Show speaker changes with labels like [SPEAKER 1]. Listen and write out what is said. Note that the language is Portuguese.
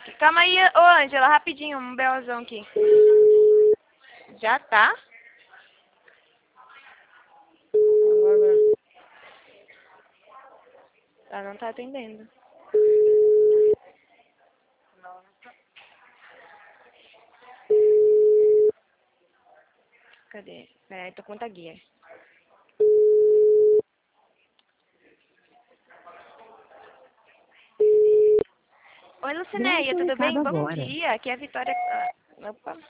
[SPEAKER 1] aqui. Calma aí, ô Ângela, rapidinho, um belzão aqui. Já tá? Agora. Ela não tá atendendo. Cadê? Peraí, tô com muita guia. Oi, Lucinéia, tudo bem? Bom dia. Aqui é a Vitória. Opa.